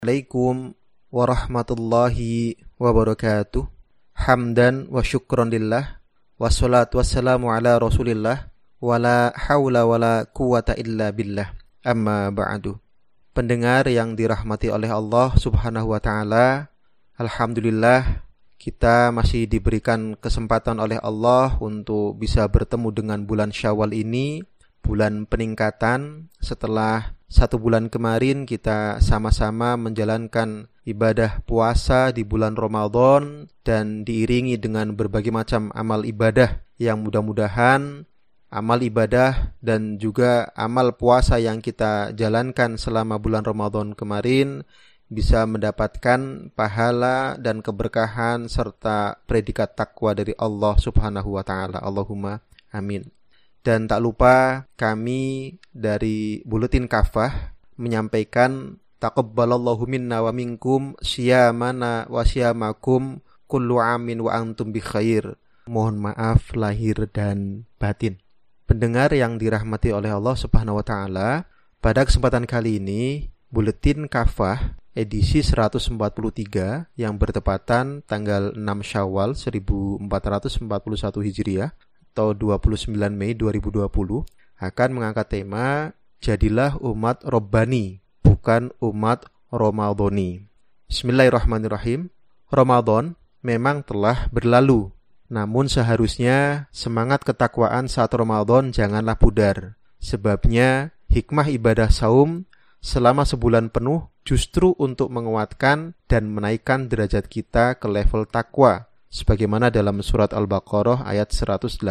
Assalamualaikum warahmatullahi wabarakatuh. Hamdan wa syukron lillah. Wassalatu wassalamu ala rasulillah. Wala hawla wala quwata illa billah. Amma ba'du. Pendengar yang dirahmati oleh Allah subhanahu wa ta'ala, alhamdulillah kita masih diberikan kesempatan oleh Allah untuk bisa bertemu dengan bulan Syawal ini, bulan peningkatan. Setelah 1 bulan kemarin kita sama-sama menjalankan ibadah puasa di bulan Ramadan dan diiringi dengan berbagai macam amal ibadah yang mudah-mudahan amal ibadah dan juga amal puasa yang kita jalankan selama bulan Ramadan kemarin bisa mendapatkan pahala dan keberkahan serta predikat takwa dari Allah subhanahu wa ta'ala. Allahumma amin. Dan tak lupa kami dari Buletin Kafah menyampaikan taqabbalallahu minna wa minkum syiyamana wa syiyamakum kullu amin wa antum bi khair. Mohon maaf lahir dan batin. Pendengar yang dirahmati oleh Allah subhanahu wa ta'ala, pada kesempatan kali ini Buletin Kafah edisi 143 yang bertepatan tanggal 6 Syawal 1441 Hijriah atau 29 Mei 2020 akan mengangkat tema Jadilah umat Robbani, bukan umat Ramadhani. Bismillahirrahmanirrahim. Ramadan memang telah berlalu, namun seharusnya semangat ketakwaan saat Ramadan janganlah pudar. Sebabnya hikmah ibadah saum selama sebulan penuh justru untuk menguatkan dan menaikkan derajat kita ke level takwa, sebagaimana dalam surat Al-Baqarah ayat 183.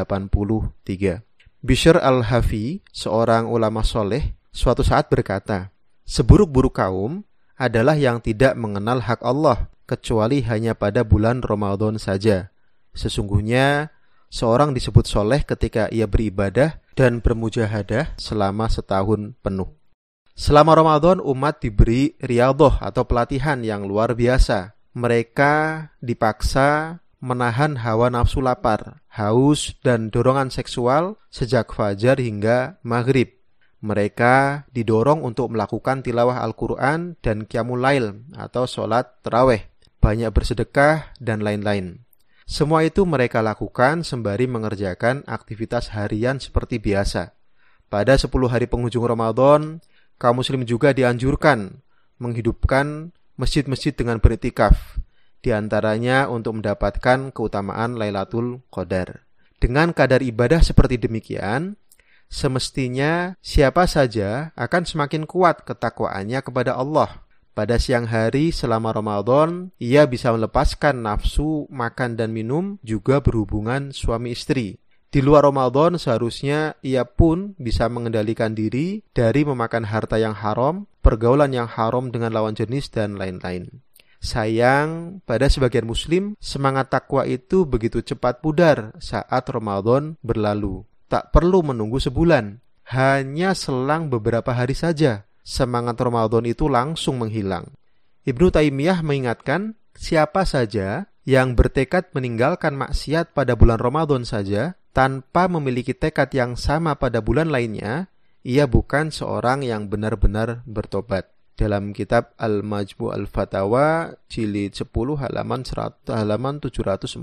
Bishr al-Hafi, seorang ulama soleh, suatu saat berkata, seburuk-buruk kaum adalah yang tidak mengenal hak Allah, kecuali hanya pada bulan Ramadan saja. Sesungguhnya, seorang disebut soleh ketika ia beribadah dan bermujahadah selama setahun penuh. Selama Ramadan, umat diberi riyadhah atau pelatihan yang luar biasa. Mereka dipaksa menahan hawa nafsu lapar, haus, dan dorongan seksual sejak fajar hingga maghrib. Mereka didorong untuk melakukan tilawah Al-Quran dan qiyamul lail atau sholat tarawih, banyak bersedekah, dan lain-lain. Semua itu mereka lakukan sembari mengerjakan aktivitas harian seperti biasa. Pada 10 hari penghujung Ramadan, kaum muslim juga dianjurkan menghidupkan masjid-masjid dengan beriktikaf, di antaranya untuk mendapatkan keutamaan Lailatul Qadar. Dengan kadar ibadah seperti demikian, semestinya siapa saja akan semakin kuat ketakwaannya kepada Allah. Pada siang hari selama Ramadan, ia bisa melepaskan nafsu makan dan minum, juga berhubungan suami istri. Di luar Ramadan seharusnya ia pun bisa mengendalikan diri dari memakan harta yang haram, pergaulan yang haram dengan lawan jenis, dan lain-lain. Sayang, pada sebagian muslim, semangat takwa itu begitu cepat pudar saat Ramadan berlalu. Tak perlu menunggu sebulan, hanya selang beberapa hari saja, semangat Ramadan itu langsung menghilang. Ibnu Taimiyah mengingatkan, siapa saja yang bertekad meninggalkan maksiat pada bulan Ramadan saja, tanpa memiliki tekad yang sama pada bulan lainnya, ia bukan seorang yang benar-benar bertobat. Dalam kitab Al-Majmu' Al-Fatawa, jilid 10 halaman 743.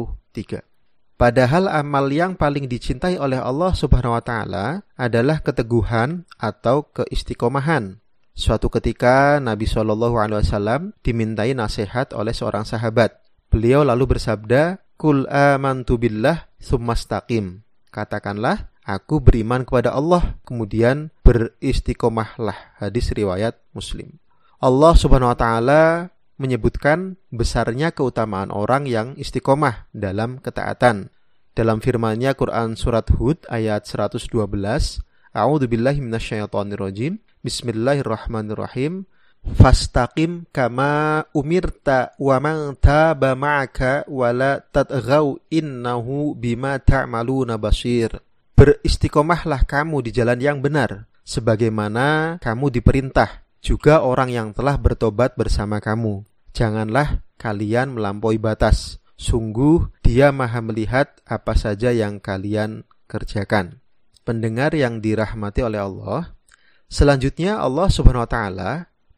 Padahal amal yang paling dicintai oleh Allah subhanahu wa ta'ala adalah keteguhan atau keistiqomahan. Suatu ketika Nabi SAW dimintai nasihat oleh seorang sahabat. Beliau lalu bersabda, Kul amantu billah tsumastaqim. Katakanlah, aku beriman kepada Allah, kemudian beristiqomahlah. Hadis riwayat Muslim. Allah subhanahu wa ta'ala menyebutkan besarnya keutamaan orang yang istiqomah dalam ketaatan. Dalam firman-Nya Quran Surat Hud ayat 112, A'udzu billahi minasyaitonir rajim. Bismillahirrahmanirrahim. Fastaqim kama umirta wa man taba ma'aka wa la tatghaw innahu bima ta'maluna basir. Beristiqomahlah kamu di jalan yang benar, sebagaimana kamu diperintah, juga orang yang telah bertobat bersama kamu. Janganlah kalian melampaui batas. Sungguh Dia Maha melihat apa saja yang kalian kerjakan. Pendengar yang dirahmati oleh Allah, selanjutnya Allah Subhanahu wa taala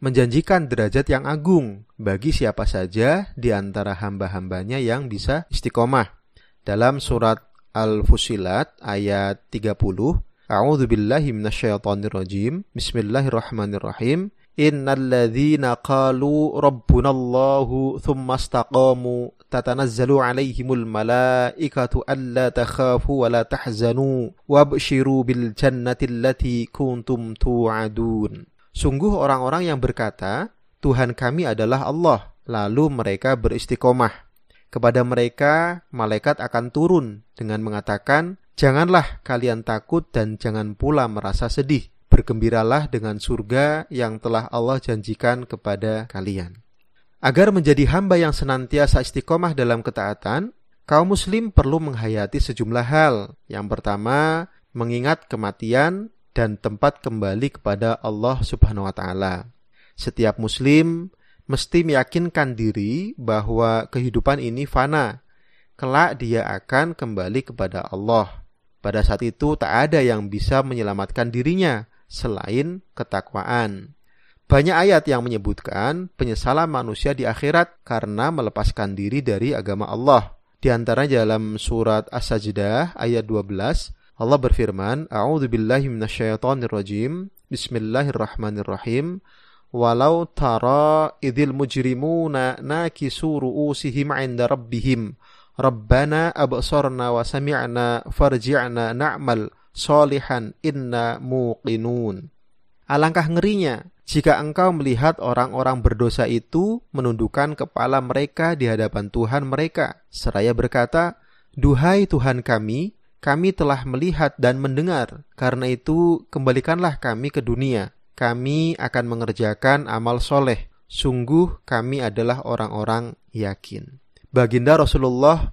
menjanjikan derajat yang agung bagi siapa saja di antara hamba-hambanya yang bisa istiqomah. Dalam surat Al-Fussilat ayat 30, A'udzu billahi minasyaitonir rajim. Bismillahirrahmanirrahim. Innalladzina qalu rabbunallahu tsumma istaqamu tatanazzalu 'alaihimul malaikatu alla takhafu wa la tahzanu wabshiru bil jannati allati kuntum tu'adun. Sungguh orang-orang yang berkata, Tuhan kami adalah Allah, lalu mereka beristiqomah. Kepada mereka malaikat akan turun dengan mengatakan, janganlah kalian takut dan jangan pula merasa sedih. Bergembiralah dengan surga yang telah Allah janjikan kepada kalian. Agar menjadi hamba yang senantiasa istiqomah dalam ketaatan, kaum muslim perlu menghayati sejumlah hal. Yang pertama, mengingat kematian dan tempat kembali kepada Allah Subhanahu wa taala. Setiap muslim mesti meyakinkan diri bahwa kehidupan ini fana. Kelak dia akan kembali kepada Allah. Pada saat itu tak ada yang bisa menyelamatkan dirinya selain ketakwaan. Banyak ayat yang menyebutkan penyesalan manusia di akhirat karena melepaskan diri dari agama Allah. Di antaranya dalam surat As-Sajdah ayat 12, Allah berfirman, A'udzu billahi minasyaitonir rajim. Bismillahirrahmanirrahim. Walau tara idzil mujrimuna nakisu ru'usihim 'inda rabbihim. Rabbana absarna wa sami'na farji'na na'mal sholihan inna muqinun. Alangkah ngerinya jika engkau melihat orang-orang berdosa itu menundukkan kepala mereka di hadapan Tuhan mereka, seraya berkata, Duhai Tuhan kami telah melihat dan mendengar, karena itu kembalikanlah kami ke dunia. Kami akan mengerjakan amal soleh. Sungguh kami adalah orang-orang yakin. Baginda Rasulullah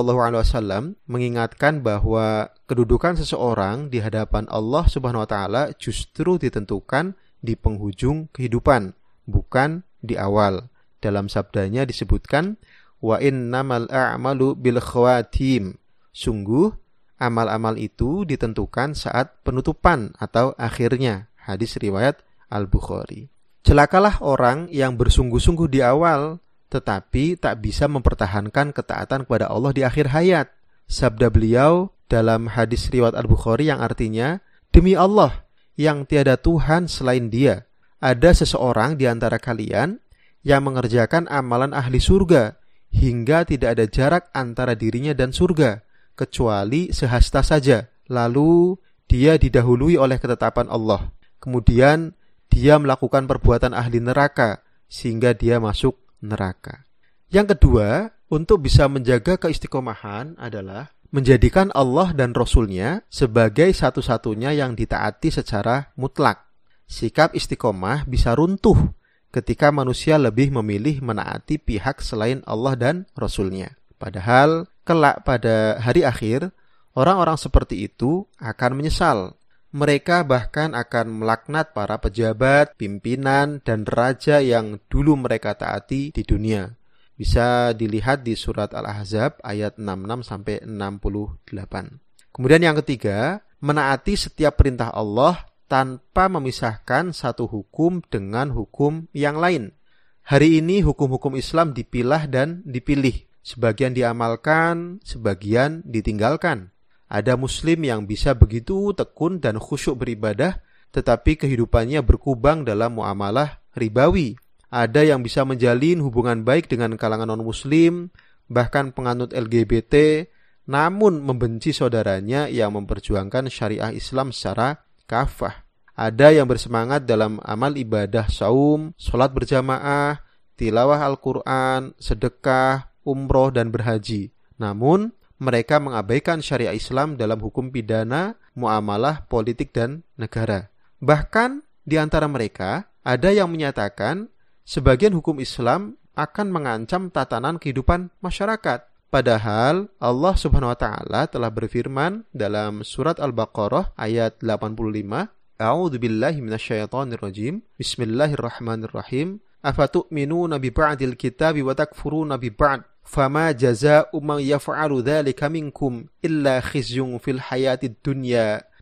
SAW mengingatkan bahwa kedudukan seseorang di hadapan Allah Subhanahu wa taala justru ditentukan di penghujung kehidupan, bukan di awal. Dalam sabdanya disebutkan, wa innamal a'malu bil khawatim. Sungguh amal-amal itu ditentukan saat penutupan atau akhirnya. Hadis riwayat Al-Bukhari. Celakalah orang yang bersungguh-sungguh di awal tetapi tak bisa mempertahankan ketaatan kepada Allah di akhir hayat. Sabda beliau dalam hadis riwayat Al-Bukhari yang artinya, demi Allah yang tiada Tuhan selain Dia, ada seseorang di antara kalian yang mengerjakan amalan ahli surga hingga tidak ada jarak antara dirinya dan surga, kecuali sehasta saja. Lalu dia didahului oleh ketetapan Allah. Kemudian dia melakukan perbuatan ahli neraka sehingga dia masuk neraka. Yang kedua, untuk bisa menjaga keistiqomahan adalah menjadikan Allah dan Rasul-Nya sebagai satu-satunya yang ditaati secara mutlak. Sikap istiqomah bisa runtuh ketika manusia lebih memilih menaati pihak selain Allah dan Rasul-Nya. Padahal, kelak pada hari akhir, orang-orang seperti itu akan menyesal. Mereka bahkan akan melaknat para pejabat, pimpinan, dan raja yang dulu mereka taati di dunia. Bisa dilihat di surat Al-Ahzab ayat 66-68. Kemudian yang ketiga, menaati setiap perintah Allah tanpa memisahkan satu hukum dengan hukum yang lain. Hari ini hukum-hukum Islam dipilah dan dipilih. Sebagian diamalkan, sebagian ditinggalkan. Ada muslim yang bisa begitu tekun dan khusyuk beribadah, tetapi kehidupannya berkubang dalam muamalah ribawi. Ada yang bisa menjalin hubungan baik dengan kalangan non-muslim, bahkan penganut LGBT, namun membenci saudaranya yang memperjuangkan syariah Islam secara kafah. Ada yang bersemangat dalam amal ibadah saum, sholat berjamaah, tilawah Al-Quran, sedekah, umroh, dan berhaji. Namun, mereka mengabaikan syariah Islam dalam hukum pidana, muamalah, politik, dan negara. Bahkan di antara mereka ada yang menyatakan sebagian hukum Islam akan mengancam tatanan kehidupan masyarakat. Padahal Allah Subhanahu wa taala telah berfirman dalam surat Al-Baqarah ayat 85, A'udzu billahi minasyaitonir rajim. Bismillahirrahmanirrahim. Afatu'minuna bi ba'dil kitabi wa takfuruna bi ba'd. Fama jazaa'u man yaf'alu dzalika minkum illa khizyun fil hayatid dunya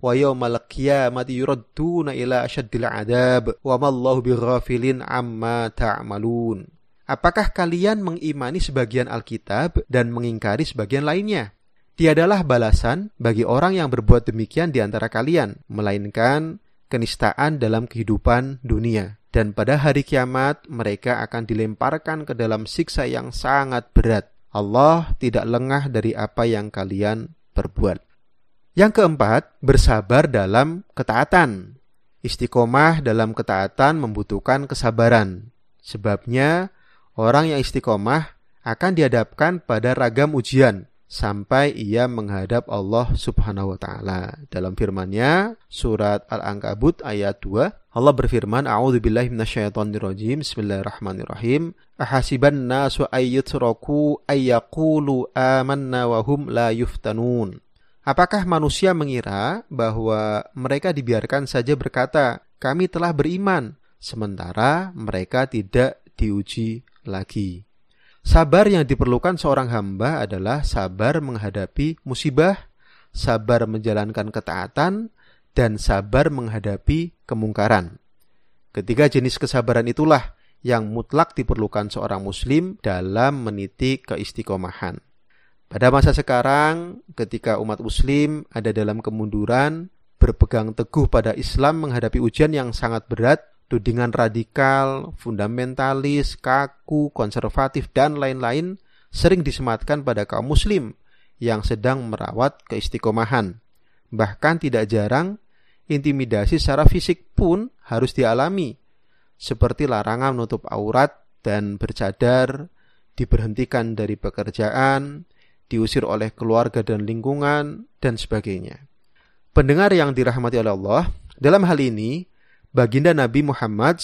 wa yaumal qiyamati yuradduna ila asyaddil adzab wa mallahu bighafilin amma ta'malun. Apakah kalian mengimani sebagian Alkitab dan mengingkari sebagian lainnya? Tiadalah balasan bagi orang yang berbuat demikian di antara kalian, melainkan kenistaan dalam kehidupan dunia. Dan pada hari kiamat mereka akan dilemparkan ke dalam siksa yang sangat berat. Allah tidak lengah dari apa yang kalian perbuat. Yang keempat, bersabar dalam ketaatan. Istiqomah dalam ketaatan membutuhkan kesabaran. Sebabnya, orang yang istiqomah akan dihadapkan pada ragam ujian sampai ia menghadap Allah Subhanahu wa taala. Dalam firman-Nya surat Al-Ankabut ayat 2, Allah berfirman, A'udzubillahi minasyaitonirrajim. Bismillahirrahmanirrahim. Ahasiban nasu ayyutraku ayyaqulu amanna wa hum la yuftanun. Apakah manusia mengira bahwa mereka dibiarkan saja berkata, kami telah beriman, sementara mereka tidak diuji lagi. Sabar yang diperlukan seorang hamba adalah sabar menghadapi musibah, sabar menjalankan ketaatan, dan sabar menghadapi kemungkaran. Ketiga jenis kesabaran itulah yang mutlak diperlukan seorang muslim dalam meniti keistiqomahan. Pada masa sekarang, ketika umat muslim ada dalam kemunduran, berpegang teguh pada Islam menghadapi ujian yang sangat berat, tudingan radikal, fundamentalis, kaku, konservatif, dan lain-lain sering disematkan pada kaum muslim yang sedang merawat keistiqomahan. Bahkan tidak jarang, intimidasi secara fisik pun harus dialami, seperti larangan menutup aurat dan bercadar, diberhentikan dari pekerjaan, diusir oleh keluarga dan lingkungan, dan sebagainya. Pendengar yang dirahmati oleh Allah, dalam hal ini, Baginda Nabi Muhammad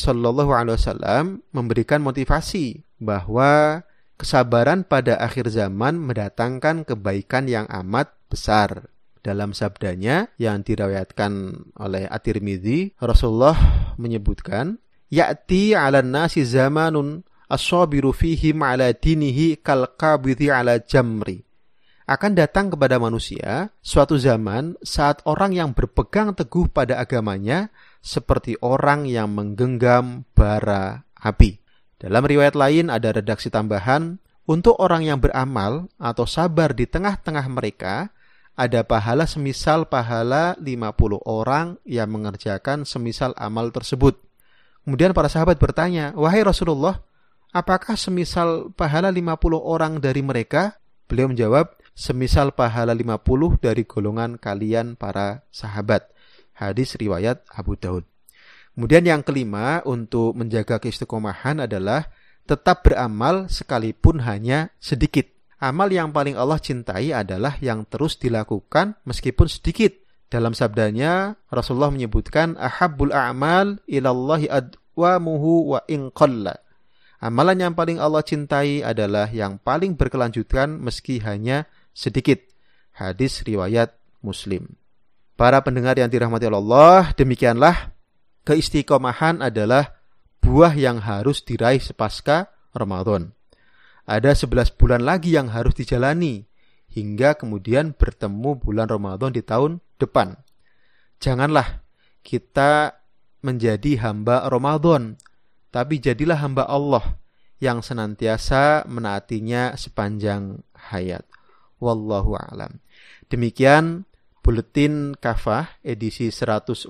SAW memberikan motivasi bahwa kesabaran pada akhir zaman mendatangkan kebaikan yang amat besar. Dalam sabdanya yang diriwayatkan oleh At-Tirmidzi, Rasulullah menyebutkan, Ya'ti 'alan nasi zamanun as-sabiru fihim 'ala dinihi kal qabidhi 'ala jamri. Akan datang kepada manusia suatu zaman saat orang yang berpegang teguh pada agamanya seperti orang yang menggenggam bara api. Dalam riwayat lain ada redaksi tambahan, untuk orang yang beramal atau sabar di tengah-tengah mereka, ada pahala semisal pahala 50 orang yang mengerjakan semisal amal tersebut. Kemudian para sahabat bertanya, wahai Rasulullah, apakah semisal pahala 50 orang dari mereka? Beliau menjawab, semisal pahala 50 dari golongan kalian para sahabat. Hadis riwayat Abu Daud. Kemudian yang kelima untuk menjaga keistiqomahan adalah tetap beramal sekalipun hanya sedikit. Amal yang paling Allah cintai adalah yang terus dilakukan meskipun sedikit. Dalam sabdanya Rasulullah menyebutkan ahabbul a'mal ilallahi adwamuhu wa in qalla. Amalan yang paling Allah cintai adalah yang paling berkelanjutan meski hanya sedikit. Hadis riwayat Muslim. Para pendengar yang dirahmati Allah, demikianlah keistiqomahan adalah buah yang harus diraih sepasca Ramadan. Ada 11 bulan lagi yang harus dijalani, hingga kemudian bertemu bulan Ramadan di tahun depan. Janganlah kita menjadi hamba Ramadan, tapi jadilah hamba Allah yang senantiasa menaatinya sepanjang hayat. Wallahu a'lam. Demikian Buletin Kafah edisi 143.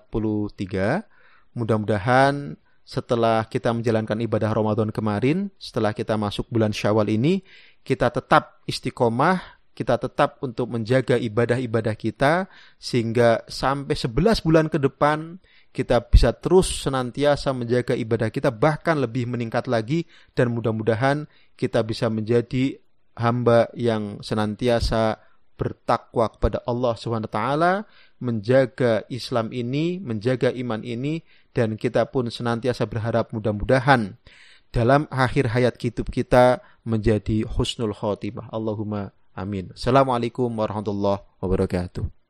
Mudah-mudahan setelah kita menjalankan ibadah Ramadan kemarin, setelah kita masuk bulan Syawal ini, kita tetap istiqomah, kita tetap untuk menjaga ibadah-ibadah kita, sehingga sampai 11 bulan ke depan, kita bisa terus senantiasa menjaga ibadah kita, bahkan lebih meningkat lagi, dan mudah-mudahan kita bisa menjadi hamba yang senantiasa bertakwa kepada Allah SWT, menjaga Islam ini, menjaga iman ini, dan kita pun senantiasa berharap mudah-mudahan dalam akhir hayat hidup kita menjadi husnul khotimah. Allahumma amin. Assalamualaikum warahmatullahi wabarakatuh.